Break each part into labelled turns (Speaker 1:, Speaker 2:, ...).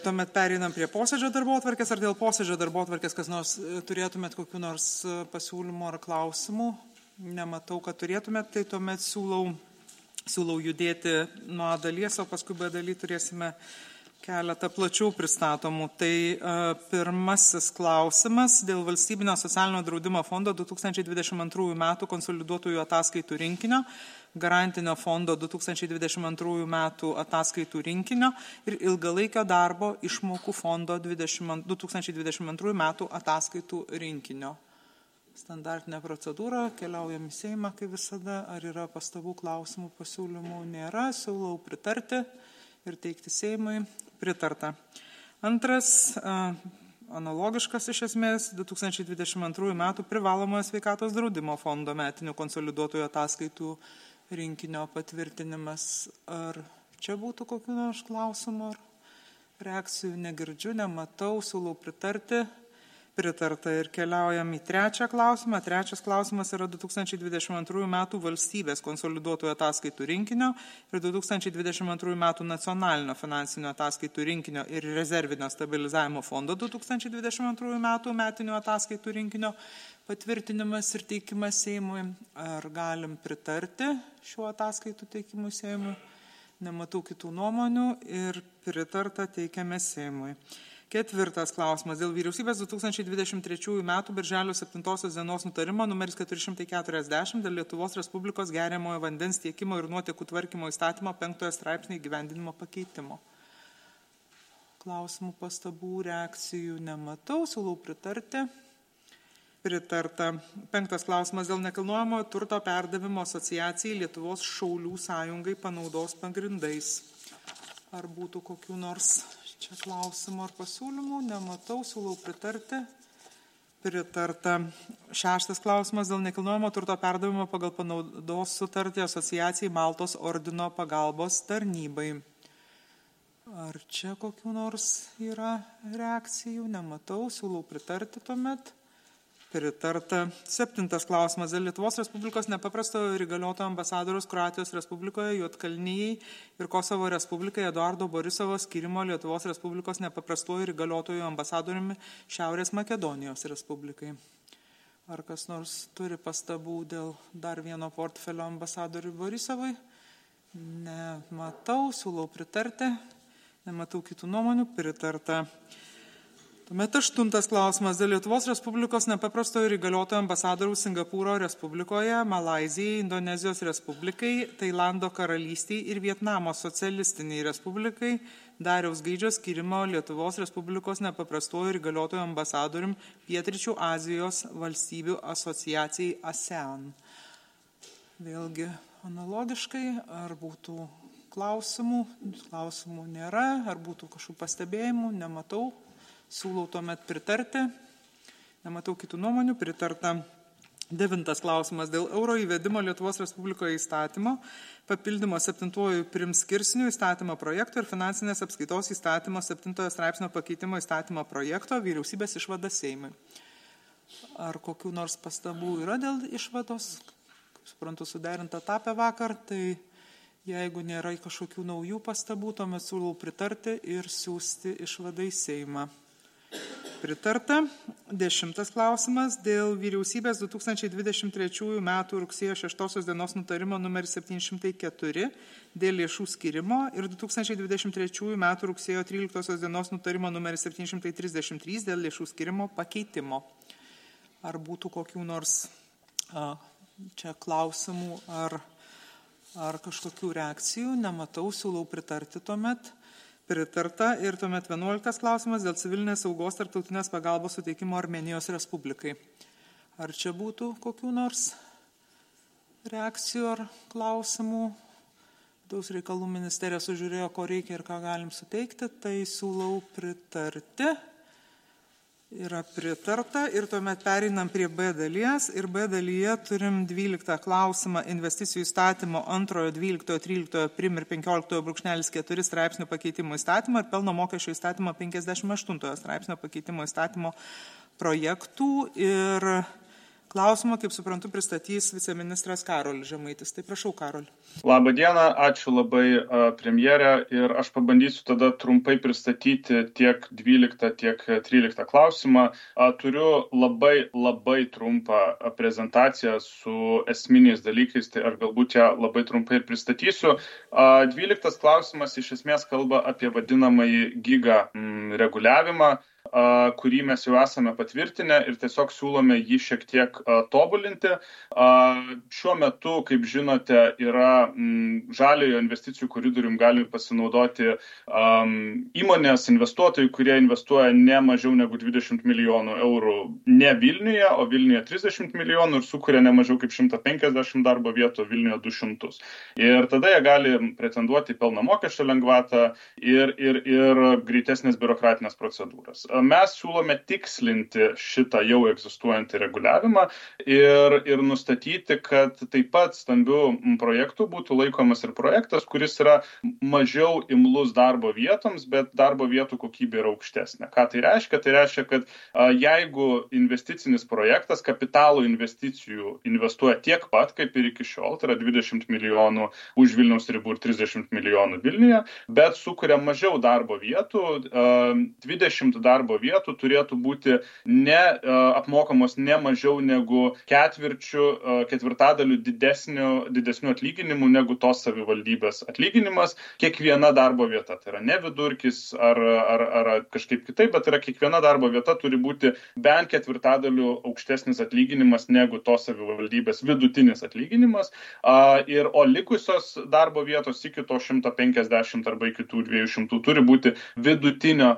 Speaker 1: Tuomet pereinam prie posėdžio darbotvarkės, ar dėl posėdžio darbotvarkės kas nors turėtumėt kokių nors pasiūlymų ar klausimų? Nematau, kad turėtumėt, tai tuomet siūlau judėti nuo A dalies, o paskui B daly turėsime keletą plačiau pristatomų. Tai pirmasis klausimas dėl Valstybinio socialinio draudimo fondo 2022 metų konsoliduotųjų ataskaitų rinkinio, Garantinio fondo 2022 metų ataskaitų rinkinio ir ilgalaikio darbo išmokų fondo 2022 metų ataskaitų rinkinio. Standartinė procedūra, keliaujam į Seimą, kaip visada. Ar yra pastabų, klausimų, pasiūlymų? Nėra. Siūlau pritarti ir teikti Seimui. Pritarta. Antras, analogiškas iš esmės, 2022 metų privalomojo sveikatos draudimo fondo metinių konsoliduotojų ataskaitų rinkinio patvirtinimas. Ar čia būtų kokių nors klausimų ar reakcijų? Negirdžiu, nematau, siūlau pritarti. Pritarta ir keliaujam į trečią klausimą. Trečias klausimas yra 2022 metų valstybės konsoliduotojų ataskaitų rinkinio ir 2022 metų nacionalinio finansinio ataskaitų rinkinio ir rezervinio stabilizavimo fondo 2022 metų metinių ataskaitų rinkinio patvirtinimas ir teikimas Seimui. Ar galim pritarti šiuo ataskaitų teikimui Seimui? Nematau kitų nuomonių ir pritarta teikiame Seimui. Ketvirtas klausimas dėl vyriausybės 2023 metų birželio 7 dienos nutarimo numeris 440 dėl Lietuvos Respublikos geriamojo vandens tiekimo ir nuotekų tvarkymo įstatymo 5 straipsnio įgyvendinimo pakeitimo. Klausimų, pastabų, reakcijų nematau, siūlau pritarti. Pritarta. 5 klausimas dėl nekilnojamojo turto perdavimo asociacijai Lietuvos šaulių sąjungai panaudos pagrindais. Ar būtų kokių nors čia klausimų ar pasiūlymų? Nematau, siūlau pritarti. Pritarta. 6 klausimas dėl nekilnojamo turto perdavimo pagal panaudos sutartį asociacijai Maltos ordino pagalbos tarnybai. Ar čia kokių nors yra reakcijų? Nematau, siūlau pritarti tuomet. Pritarta. 7 klausimas dėl Lietuvos Respublikos nepaprastojo ir įgalioto ambasadoriaus Kroatijos Respublikoje, Juodkalnijai ir Kosovo Respublikai Eduardo Borisovo skirimo Lietuvos Respublikos nepaprastojo ir įgaliotojų ambasadoriumi Šiaurės Makedonijos Respublikai. Ar kas nors turi pastabų dėl dar vieno portfelio ambasadoriui Borisovui? Nematau, siūlau pritarti. Nematau kitų nuomonių. Pritarta. Tuomet 8 klausimas dėl Lietuvos Respublikos nepaprastojo ir įgaliotojo ambasadoriaus Singapūro Respublikoje, Malaizijai, Indonezijos Respublikai, Tailando karalystei ir Vietnamo socialistiniai Respublikai Dariaus Gaidžio skirimo Lietuvos Respublikos nepaprastojo ir įgaliotojo ambasadorium Pietryčių Azijos valstybių asociacijai ASEAN. Vėlgi analogiškai, ar būtų klausimų? Klausimų nėra, ar būtų kažkokių pastebėjimų? Nematau. Siūlau tuomet pritarti. Nematau kitų nuomonių. Pritarta. 9 klausimas dėl euro įvedimo Lietuvos Respublikoje įstatymo, papildymo 7 primskirsnių įstatymo projekto ir finansinės apskaitos įstatymo 7 straipsnio pakeitimo įstatymo projekto vyriausybės išvada Seimui. Ar kokių nors pastabų yra dėl išvados? Kaip suprantu, suderinta tapę vakar, tai jeigu nėra kažkokių naujų pastabų, tuomet siūlau pritarti ir siųsti išvadą į Seimą. Pritarta. 10 klausimas dėl vyriausybės 2023 metų rugsėjo 6 dienos nutarimo numeris 704 dėl lėšų skirimo ir 2023 metų rugsėjo 13 dienos nutarimo numeris 733 dėl lėšų skirimo pakeitimo. Ar būtų kokių nors čia klausimų ar kažkokių reakcijų? Nematau, siūlau pritarti tuomet. Pritarta. Ir tuomet 11 klausimas dėl civilinės saugos tarptautinės pagalbos suteikimo Armėnijos Respublikai. Ar čia būtų kokių nors reakcijų ar klausimų? Vidaus reikalų ministerija sužiūrėjo, ko reikia ir ką galim suteikti, tai siūlau pritarti. Yra pritarta ir tuomet pereinam prie B dalies ir B dalyje turim 12 klausimą investicijų įstatymo 2, 12, 13 prim ir 15.4 straipsnių pakeitimo įstatymo ir pelno mokesčio įstatymo 58 straipsnio pakeitimo įstatymo projektų ir klausimą, kaip suprantu, pristatys viceministras Karolis Žemaitis. Tai prašau, Karoli.
Speaker 2: Labą dieną, ačiū labai premjerė ir aš pabandysiu tada trumpai pristatyti tiek 12, tiek 13 klausimą. Turiu labai trumpą prezentaciją su esminiais dalykais, tai aš galbūt ją labai trumpai ir pristatysiu. 12 klausimas iš esmės kalba apie vadinamąjį giga reguliavimą, kurį mes jau esame patvirtinę ir tiesiog siūlome jį šiek tiek tobulinti. Šiuo metu, kaip žinote, yra žaliojo investicijų koridorium gali pasinaudoti įmonės, investuotojai, kurie investuoja ne mažiau negu 20 milijonų eurų ne Vilniuje, o Vilniuje 30 milijonų ir sukuria ne mažiau kaip 150 darbo vietų, Vilniuje 200. Ir tada jie gali pretenduoti į pelno mokesčio lengvatą ir greitesnės biurokratinės procedūras. Mes siūlome tikslinti šitą jau egzistuojantį reguliavimą ir nustatyti, kad taip pat stambių projektų būtų laikomas ir projektas, kuris yra mažiau imlus darbo vietoms, bet darbo vietų kokybė yra aukštesnė. Ką tai reiškia? Tai reiškia, kad jeigu investicinis projektas kapitalo investicijų investuoja tiek pat, kaip ir iki šiol, tai yra 20 milijonų už Vilniaus ribų ir 30 milijonų Vilniuje, bet sukuria mažiau darbo vietų, 20 darbo vietų turėtų būti apmokamos ne mažiau negu ketvirtadalių didesnių atlyginimų negu tos savivaldybės atlyginimas kiekviena darbo vieta. Tai yra ne vidurkis ar kažkaip kitaip, bet yra kiekviena darbo vieta turi būti bent ketvirtadalių aukštesnis atlyginimas negu tos savivaldybės vidutinis atlyginimas, o likusios darbo vietos iki to 150 arba iki tų 200 turi būti vidutinio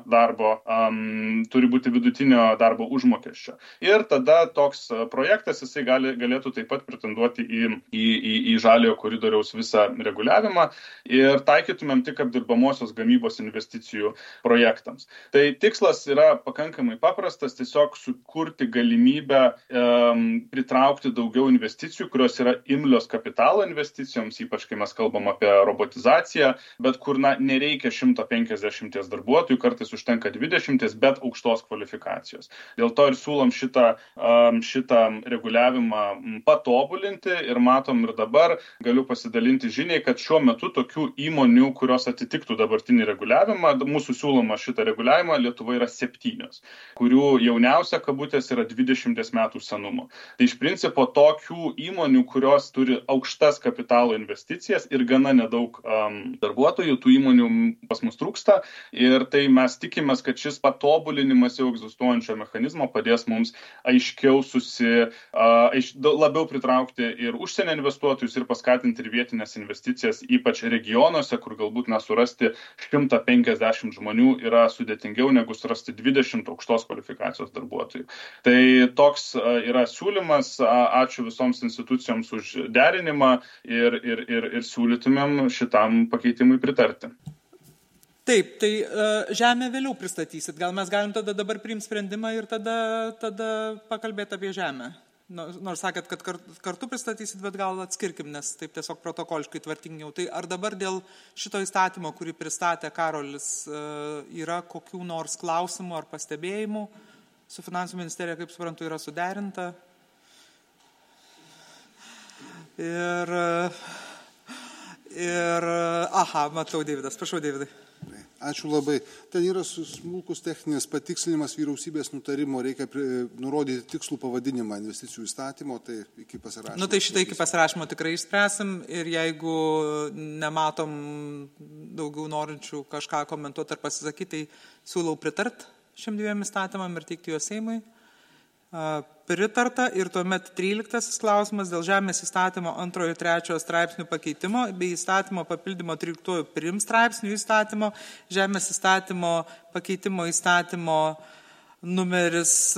Speaker 2: darbo užmokesčio. Ir tada toks projektas jisai galėtų taip pat pretenduoti į žaliojo koridoriaus visą reguliavimą ir taikytumėm tik apdirbamosios gamybos investicijų projektams. Tai tikslas yra pakankamai paprastas, tiesiog sukurti galimybę pritraukti daugiau investicijų, kurios yra imlios kapitalo investicijoms, ypač kai mes kalbam apie robotizaciją, bet kur nereikia 150 darbuotojų, kartais užtenka 20, bet aukštos kvalifikacijos. Dėl to ir siūlom šitą reguliavimą patobulinti ir matom ir dabar galiu pasidalinti žiniai, kad šiuo metu tokių įmonių, kurios atitiktų dabartinį reguliavimą, mūsų siūloma šitą reguliavimą Lietuva yra 7, kurių jauniausia kabutės yra 20 metų senumo. Tai iš principo tokių įmonių, kurios turi aukštas kapitalo investicijas ir gana nedaug darbuotojų, tų įmonių pas mus trūksta ir tai mes tikimės, kad šis patobulinimas jau egzistuojančio mechanizmo padės mums aiškiau labiau pritraukti ir užsienio investuotojus ir paskatinti ir vietinės investicijas, ypač regionuose, kur galbūt surasti 150 žmonių yra sudėtingiau negu surasti 20 aukštos kvalifikacijos darbuotojų. Tai toks yra siūlymas, ačiū visoms institucijoms už derinimą ir siūlytumėm šitam pakeitimui pritarti.
Speaker 1: Taip, tai žemę vėliau pristatysit. Gal mes galim tada dabar priimti sprendimą ir tada pakalbėti apie žemę. Nors sakėt, kad kartu pristatysit, bet gal atskirkim, nes taip tiesiog protokoliškai tvarkingiau. Tai ar dabar dėl šito įstatymo, kurį pristatė Karolis, yra kokių nors klausimų ar pastebėjimų? Su Finansų ministerija, kaip suprantu, yra suderinta. Matau, Deividas. Prašau, Deividai.
Speaker 3: Ačiū labai. Ten yra smulkus techninis patikslinimas vyriausybės nutarimo, reikia nurodyti tikslų pavadinimą investicijų įstatymo, tai iki pasirašymo.
Speaker 1: Tai šitą iki pasirašymo tikrai išspręsim ir jeigu nematom daugiau norinčių kažką komentuoti ar pasisakyti, tai siūlau pritart šiem 2 įstatymam ir teikti juos Seimui. Pritarta ir tuomet 13 klausimas dėl žemės įstatymo 2 ir 3 straipsnių pakeitimo bei įstatymo papildymo 13 prim straipsnių įstatymo, žemės įstatymo pakeitimo įstatymo numeris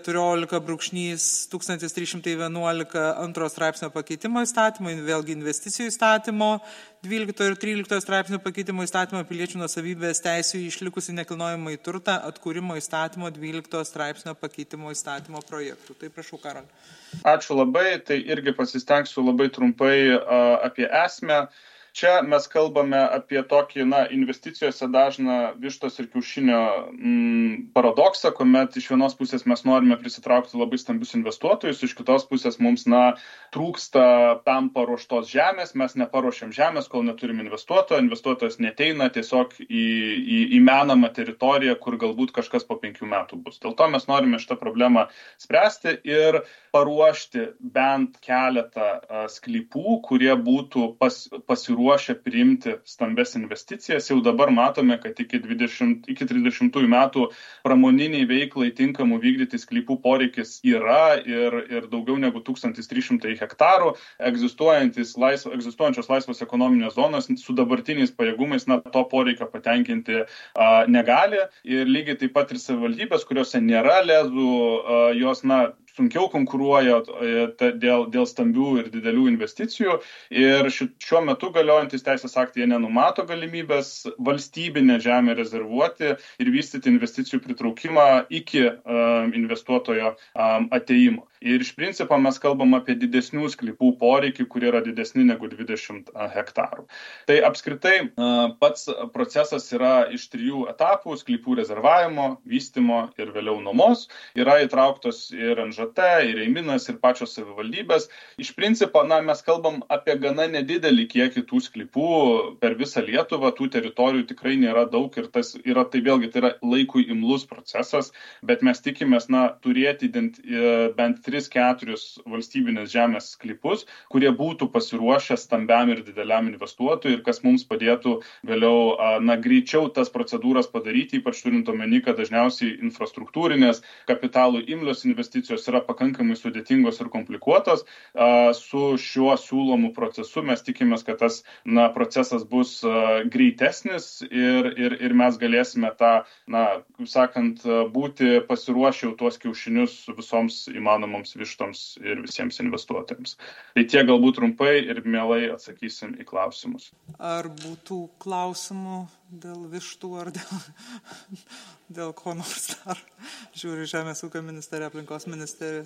Speaker 1: 14/1311 2 straipsnio pakeitimo įstatymo, vėlgi investicijų įstatymo, 12 ir 13 straipsnių pakeitimo įstatymo piliečių nuosavybės teisių išlikusi nekilnojamąjį turtą atkūrimo įstatymo 12 straipsnio pakeitimo įstatymo projektų. Tai prašau, Karol.
Speaker 2: Ačiū labai, tai irgi pasistengsiu labai trumpai apie esmę. Čia mes kalbame apie tokį, investicijose dažną vištos ir kiaušinio paradoksą, kuomet iš vienos pusės mes norime prisitraukti labai stambius investuotojus, iš kitos pusės mums, trūksta tam paruoštos žemės, mes neparuošiam žemės, kol neturim investuotojo, investuotojas neteina tiesiog į menamą teritoriją, kur galbūt kažkas po 5 metų bus. Dėl to mes norime šitą problemą spręsti ir paruošti bent keletą sklypų, kurie būtų pasiruošę priimti stambes investicijas. Jau dabar matome, kad iki 30 metų pramoniniai veiklai tinkamų vykdyti sklypų poreikis yra ir daugiau negu 1300 hektarų egzistuojančios laisvos ekonominės zonos su dabartiniais pajėgumais to poreikio patenkinti negali. Ir lygiai taip pat ir savivaldybės, kuriuose nėra lezų, jos sunkiau konkuruoja dėl stambių ir didelių investicijų. Ir šiuo metu galiojantis teisės aktai nenumato galimybės valstybinę žemę rezervuoti ir vystyti investicijų pritraukimą iki investuotojo ateimo. Ir iš principo mes kalbam apie didesnių sklypų poreikį, kurie yra didesni negu 20 hektarų. Tai apskritai pats procesas yra iš 3 etapų – sklypų rezervavimo, vystymo ir vėliau nuomos. Yra įtrauktos ir NŽT, ir Eiminas, ir pačios savivaldybės. Iš principo, mes kalbam apie gana nedidelį kiekį tų sklypų per visą Lietuvą. Tų teritorijų tikrai nėra daug ir tai yra laikui imlus procesas, bet mes tikimės turėti bent 3-4 valstybinės žemės sklypus, kurie būtų pasiruošę stambiam ir dideliam investuotojui ir kas mums padėtų vėliau greičiau tas procedūras padaryti, ypač turint omeny, kad dažniausiai infrastruktūrinės kapitalų imlios investicijos yra pakankamai sudėtingos ir komplikuotos. Su šiuo siūlomu procesu mes tikimės, kad tas procesas bus greitesnis ir mes galėsime būti pasiruošę tuos kiaušinius visoms įmanomoms vištoms ir visiems investuotojams. Tai tiek galbūt trumpai ir mielai atsakysim į klausimus.
Speaker 1: Ar būtų klausimų dėl vištų ar dėl ko nors dar? Žiūri Žemės ūkio ministerija, aplinkos ministerija.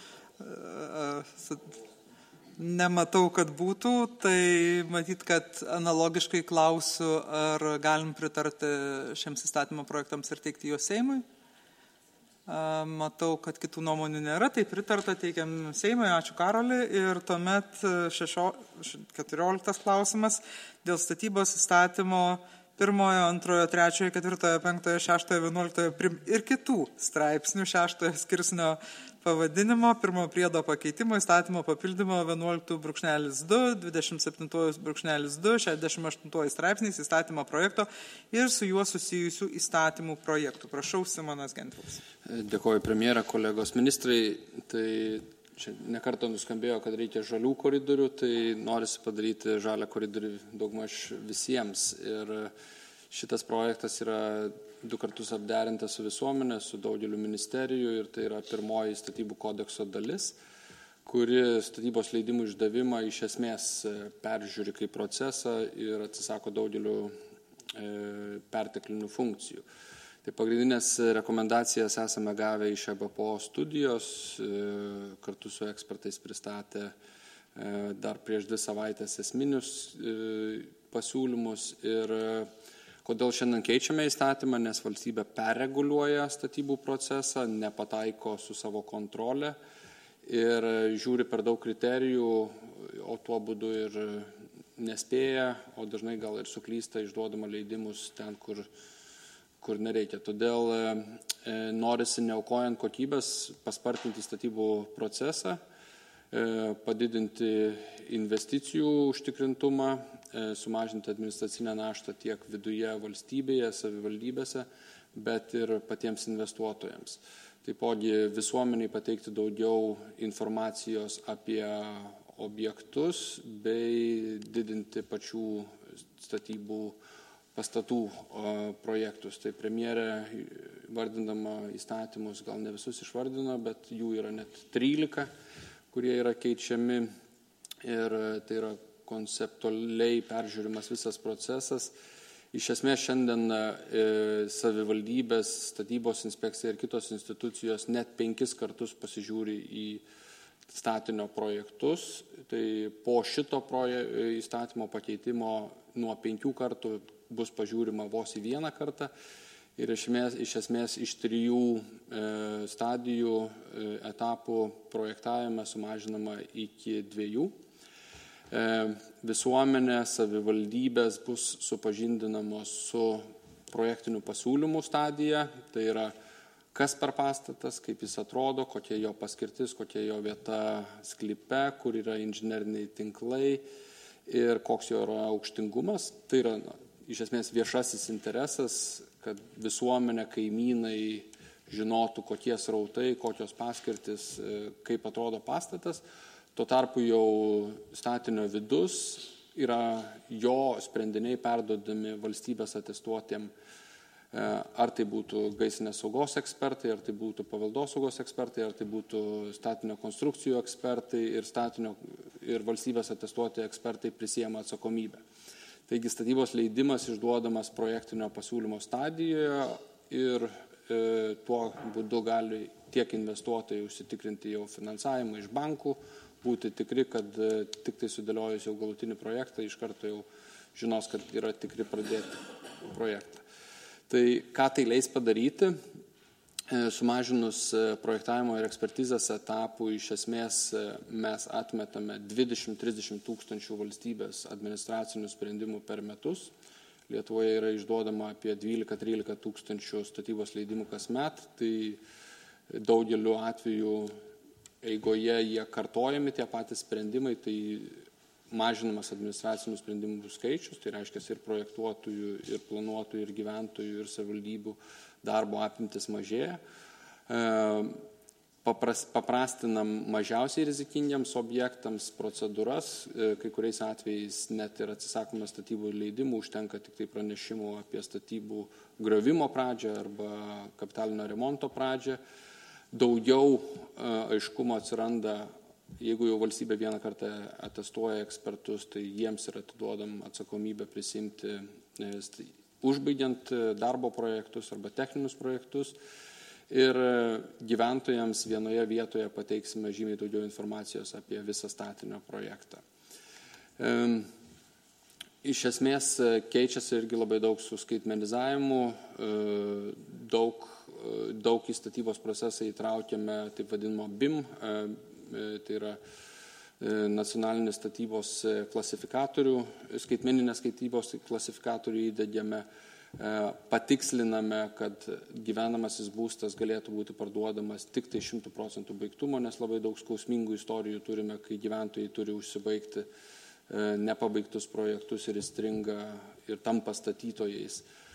Speaker 1: Nematau, kad būtų, tai matyt, kad analogiškai klausiu, ar galim pritarti šiems įstatymo projektams ir teikti juos Seimui. Matau, kad kitų nuomonių nėra, tai pritarta, teikiam Seimui, ačiū Karoli. Ir tuomet 14 klausimas dėl statybos įstatymo 1, 2, 3, 4, 5, 6, 11 ir kitų straipsnių 6 skirsnio pavadinimo, 1 priedo pakeitimo, įstatymo papildymo 11.2, 27.2, 68 straipsniais įstatymo projekto ir su juo susijusių įstatymų projektų. Prašau, Simonas Gentvilas.
Speaker 4: Dėkoju premjerą, kolegos ministrai. Tai čia nekartą nuskambėjo, kad reikia žalių koridorių, tai norisi padaryti žalią koridorių daugmaž visiems. Ir šitas projektas yra 2 kartus apderintas su visuomenė, su daugeliu ministerijų ir tai yra pirmoji statybų kodekso dalis, kuri statybos leidimų išdavimą iš esmės peržiūri kaip procesą ir atsisako daugeliu perteklinių funkcijų. Tai pagrindinės rekomendacijas esame gavę iš EBPO studijos, kartu su ekspertais pristatė dar prieš 2 savaitės esminius pasiūlymus. Ir kodėl šiandien keičiame įstatymą, nes valstybė perreguliuoja statybų procesą, nepataiko su savo kontrolė ir žiūri per daug kriterijų, o tuo būdu ir nespėja, o dažnai gal ir suklysta išduodama leidimus ten, kur nereikia. Todėl norisi neaukojant kokybės paspartinti statybų procesą, padidinti investicijų užtikrintumą, sumažinti administracinę naštą tiek viduje valstybėje, savivaldybėse, bet ir patiems investuotojams. Taipogi visuomeniai pateikti daugiau informacijos apie objektus bei didinti pačių statybų pastatų projektus. Tai premjerė, vardindama įstatymus, gal ne visus išvardino, bet jų yra net 13, kurie yra keičiami ir tai yra konceptualiai peržiūrimas visas procesas. Iš esmės šiandien savivaldybės, statybos inspekcija ir kitos institucijos net 5 kartus pasižiūri į statinio projektus. Tai po šito įstatymo pakeitimo nuo 5 kartų bus pažiūrima vos į 1 kartą ir iš esmės iš 3 stadijų etapų projektavime sumažinama iki 2. Visuomenė, savivaldybės bus supažindinamos su projektinių pasiūlymų stadija, tai yra kas per pastatas, kaip jis atrodo, kokia jo paskirtis, kokia jo vieta sklype, kur yra inžineriniai tinklai ir koks jo yra aukštingumas. Tai yra iš esmės viešasis interesas, kad visuomenė, kaimynai žinotų, kokie srautai, kokios paskirtis, kaip atrodo pastatas. Tuo tarpu jau statinio vidus yra jo sprendiniai perduodami valstybės atestuotiem, ar tai būtų gaisrinės saugos ekspertai, ar tai būtų paveldosaugos ekspertai, ar tai būtų statinio konstrukcijų ekspertai ir valstybės atestuoti ekspertai prisiema atsakomybę. Taigi statybos leidimas išduodamas projektinio pasiūlymo stadijoje ir tuo būdu gali tiek investuotojai užsitikrinti jau finansavimą iš bankų, būti tikri, kad tik tai sudėliojus jau galutinį projektą, iš karto jau žinos, kad yra tikri pradėti projektą. Tai ką tai leis padaryti? Sumažinus projektavimo ir ekspertizės etapų, iš esmės mes atmetame 20-30 tūkstančių valstybės administracinių sprendimų per metus. Lietuvoje yra išduodama apie 12-13 tūkstančių statybos leidimų kasmet, tai daugeliu atveju eigoje jie kartojami tie patys sprendimai, tai mažinamas administracinių sprendimų skaičius, tai reiškia ir projektuotojų, ir planuotojų, ir gyventojų, ir savivaldybių darbo apimtis mažėja. Paprastinam mažiausiai rizikingiams objektams procedūras, kai kuriais atvejais net ir atsisakome statybų leidimų, užtenka tik tai pranešimų apie statybų griovimo pradžią arba kapitalinio remonto pradžią. Daugiau aiškumo atsiranda, jeigu jau valstybė vieną kartą atestuoja ekspertus, tai jiems yra atiduodam atsakomybę prisimti, užbaigiant darbo projektus arba techninius projektus. Ir gyventojams vienoje vietoje pateiksime žymiai daugiau informacijos apie visą statinio projektą. Iš esmės keičiasi irgi labai daug su skaitmenizavimu, daug į statybos procesą įtraukiame taip vadinamo BIM, tai yra nacionalinės statybos klasifikatorių, skaitmeninės statybos klasifikatorių įdedėme, patiksliname, kad gyvenamasis būstas galėtų būti parduodamas tik tai 100% baigtumo, nes labai daug skausmingų istorijų turime, kai gyventojai turi užsibaigti nepabaigtus projektus ir įstringa ir tampa statytojais.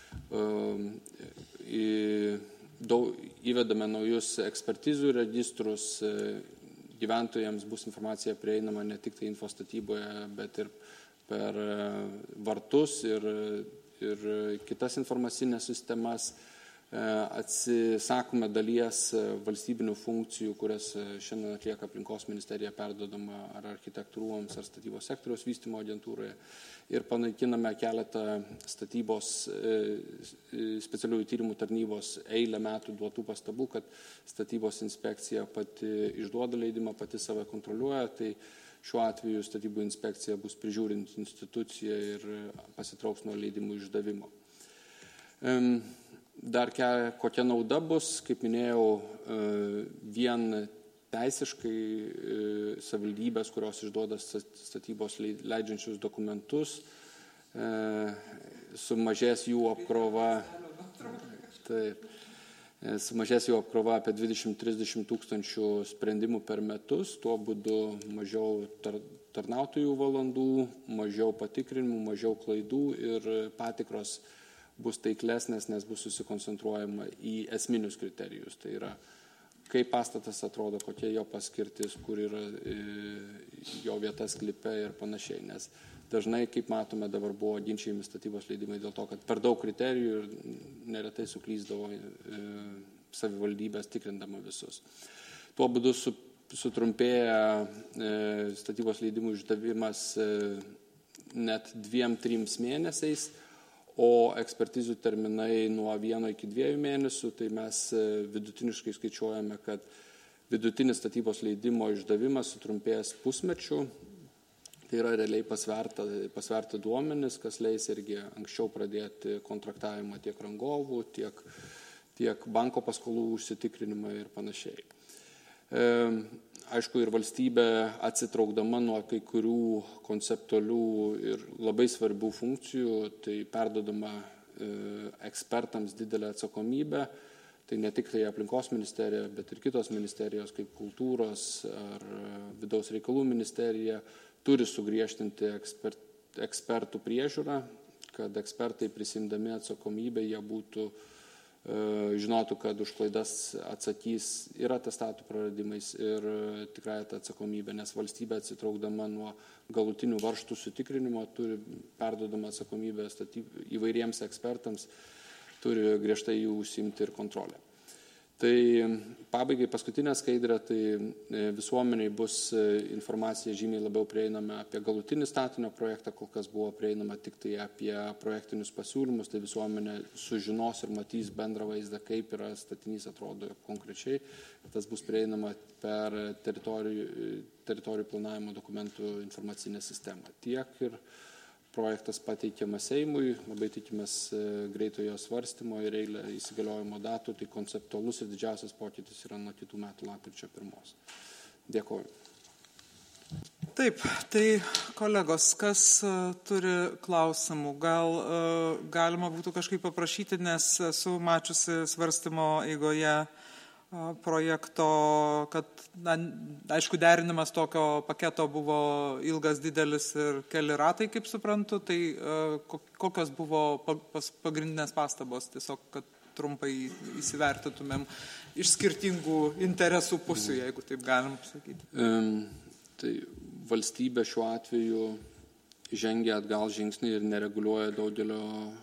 Speaker 4: Įvedame naujus ekspertizių registrus, gyventojams bus informacija prieinama ne tik tai infostatyboje, bet ir per vartus ir kitas informacinės sistemas. Atsisakome dalies valstybinių funkcijų, kurias šiandien atlieka aplinkos ministerija perduodama ar architektūroms, ar statybos sektoriaus vystymo agentūroje ir panaikiname keletą statybos specialiųjų tyrimų tarnybos eilę metų duotų pastabų, kad statybos inspekcija pati išduoda leidimą, pati save kontroliuoja, tai šiuo atveju statybų inspekcija bus prižiūrinti institucija ir pasitrauks nuo leidimų išdavimo. Dar kokia nauda bus, kaip minėjau, vien teisiškai savivaldybės, kurios išduoda statybos leidžiančius dokumentus, sumažės jų apkrova, apie 20-30 tūkstančių sprendimų per metus, tuo būdu mažiau tarnautojų valandų, mažiau patikrinimų, mažiau klaidų ir patikros bus taiklesnės, nes bus susikoncentruojama į esminius kriterijus. Tai yra, kaip pastatas atrodo, kokia jo paskirtis, kur yra jo vieta sklype ir panašiai. Nes dažnai, kaip matome, dabar buvo ginčiami statybos leidimai dėl to, kad per daug kriterijų ir neretai suklyzdavo savivaldybės tikrindama visus. Tuo būdu sutrumpėja statybos leidimų išdavimas net 2-3 mėnesiais, o ekspertizių terminai nuo 1 iki 2 mėnesių, tai mes vidutiniškai skaičiuojame, kad vidutinis statybos leidimo išdavimas sutrumpės pusmečiu. Tai yra realiai pasverti duomenis, kas leis irgi anksčiau pradėti kontraktavimą tiek rangovų, tiek banko paskolų užsitikrinimą ir panašiai. Aišku, ir valstybė atsitraukdama nuo kai kurių konceptualių ir labai svarbių funkcijų, tai perdodama ekspertams didelę atsakomybę, tai ne tik tai aplinkos ministerija, bet ir kitos ministerijos kaip kultūros ar vidaus reikalų ministerija turi sugriežtinti ekspertų priežiūrą, kad ekspertai prisimdami atsakomybę jie žinotų, kad už klaidas atsakys ir atestatų praradimais ir tikrai tą atsakomybę, nes valstybė atsitraukdama nuo galutinių varžtų sutikrinimo turi perdodama atsakomybę įvairiems ekspertams, turi griežtai jų užsiimti ir kontrolę. Tai pabaigai paskutinę skaidrę, tai visuomeniai bus informacija žymiai labiau prieinama apie galutinį statinio projektą, kol kas buvo prieinama tik tai apie projektinius pasiūlymus, tai visuomenė sužinos ir matys bendrą vaizdą, kaip yra statinys atrodo konkrečiai. Tas bus prieinama per teritorijų planavimo dokumentų informacinę sistemą. Tiek ir projektas pateikiamas Seimui, labai tikimės greitojo svarstymo ir eilę įsigaliojimo datų, tai konceptualus ir didžiausias pokytis yra nuo kitų metų lapkričio 1. Dėkuoju.
Speaker 1: Taip, tai kolegos, kas turi klausimų? Gal galima būtų kažkaip paprašyti, nes esu mačiusi svarstymo eigoje projekto, kad, aišku, derinimas tokio paketo buvo ilgas, didelis ir keli ratai, kaip suprantu, tai kokios buvo pagrindinės pastabos, tiesiog, kad trumpai įsivertytumėm iš skirtingų interesų pusių, jeigu taip galim sakyti.
Speaker 4: Tai valstybė šiuo atveju žengia atgal žingsnį ir nereguliuoja daugelio,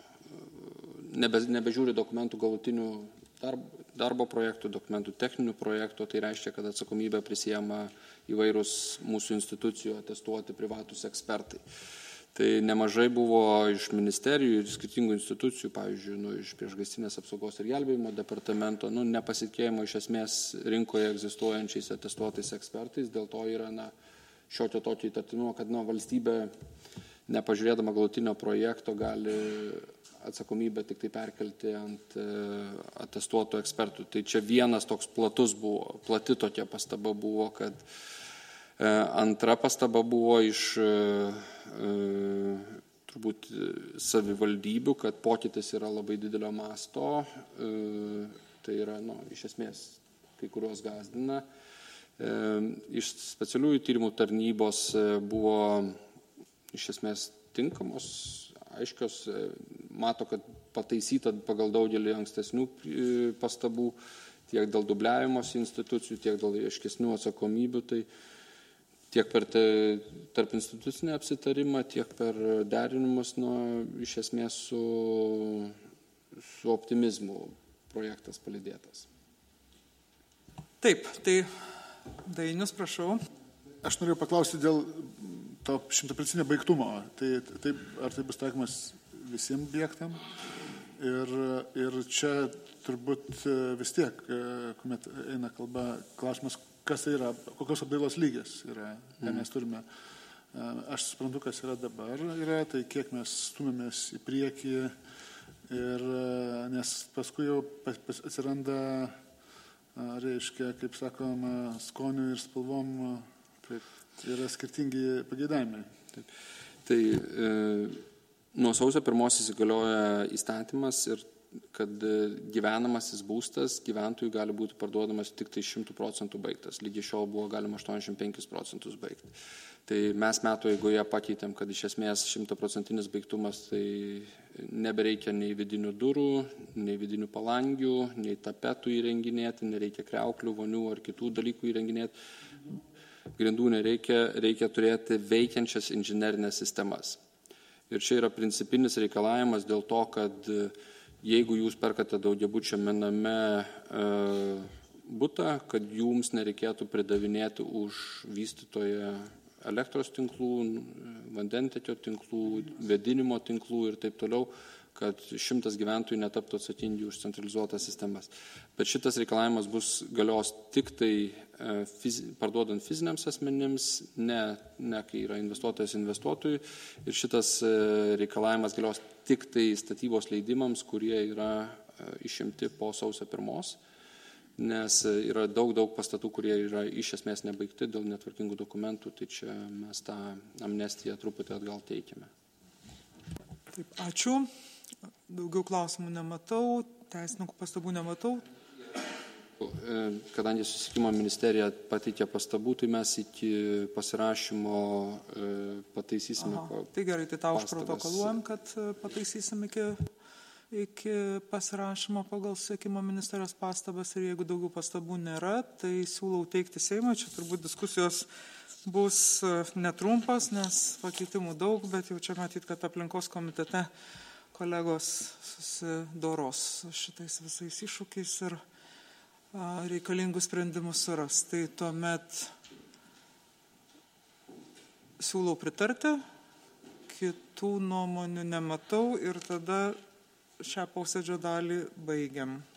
Speaker 4: nebežiūri dokumentų galutinių darbo projektų, dokumentų techninių projektų, tai reiškia, kad atsakomybę prisiema įvairūs mūsų institucijų atestuoti privatus ekspertai. Tai nemažai buvo iš ministerijų ir skirtingų institucijų, pavyzdžiui, iš priešgaisrinės apsaugos ir gelbėjimo departamento, nepasitikėjimo iš esmės rinkoje egzistuojančiais atestuotais ekspertais, dėl to yra šiokio tokio įtartinumo, kad valstybė, nepažiūrėdama galutinio projekto, gali atsakomybę tik tai perkelti ant atestuotų ekspertų. Tai čia vienas toks plati tokia pastaba buvo, kad antra pastaba buvo iš turbūt savivaldybių, kad pokytis yra labai didelio masto, tai yra, iš esmės, kai kurios gąsdina. Iš specialiųjų tyrimų tarnybos buvo iš esmės tinkamos, aiškios, mato, kad pataisyta pagal daugelį ankstesnių pastabų, tiek dėl dubliavimos institucijų, tiek dėl aiškesnių atsakomybių, tai tiek per tarp institucinį apsitarimą, tiek per derinimus, iš esmės su optimizmu projektas palydėtas.
Speaker 1: Taip, tai Dainius, prašau.
Speaker 5: Aš noriu paklausti dėl to 100% baigtumo. Ar tai bus taikomas visiems objektams? Ir čia turbūt vis tiek, kuomet eina kalba, klausimas, kas tai yra, kokios apdailos lygis yra, ką mes turime. Aš suprantu, kas yra dabar, tai kiek mes stumėmės į priekį, nes paskui jau atsiranda, reiškia, kaip sakoma, skonių ir spalvom, yra skirtingi pageidavimai.
Speaker 4: Tai nuo sausio 1 įsigalioja įstatymas ir kad gyvenamasis būstas gyventojų gali būti parduodamas tik tai 100% baigtas. Lygiai šiol buvo galima 85% baigti. Tai mes metų eigoje pakeitėm, kad iš esmės 100% baigtumas, tai nebereikia nei vidinių durų, nei vidinių palangių, nei tapetų įrenginėti, nereikia kriauklių, vonių ar kitų dalykų įrenginėti. Grindų nereikia, reikia turėti veikiančias inžinerinės sistemas. Ir čia yra principinis reikalavimas dėl to, kad jeigu jūs perkate daugiabučiame name butą, kad jums nereikėtų pridavinėti už vystytoją elektros tinklų, vandentekio tinklų, vėdinimo tinklų ir taip toliau, kad 100 gyventojų netaptų atsakingi už centralizuotas sistemas. Bet šitas reikalavimas galios tik tai parduodant fiziniams asmenims, ne kai yra investuotojas investuotojui. Ir šitas reikalavimas galios tik tai statybos leidimams, kurie yra išimti po sausio 1, nes yra daug pastatų, kurie yra iš esmės nebaigti dėl netvarkingų dokumentų, tai čia mes tą amnestiją truputį atgal teikiame.
Speaker 1: Taip, ačiū. Daugiau klausimų nematau, teisininkų pastabų nematau.
Speaker 4: Kadangi Susisiekimo ministerija pateikė pastabų, tai mes iki pasirašymo pataisysime.
Speaker 1: Tai gerai, tai tą užprotokoluojam, kad pataisysim iki pasirašymo pagal Susisiekimo ministerijos pastabas ir jeigu daugiau pastabų nėra, tai siūlau teikti Seimui. Čia turbūt diskusijos bus netrumpas, nes pakeitimų daug, bet jau čia matyt, kad aplinkos komitete kolegos susidoros šitais visais iššūkiais ir reikalingus sprendimus suras. Tai tuomet siūlau pritarti, kitų nuomonių nematau ir tada šią posėdžio dalį baigiam.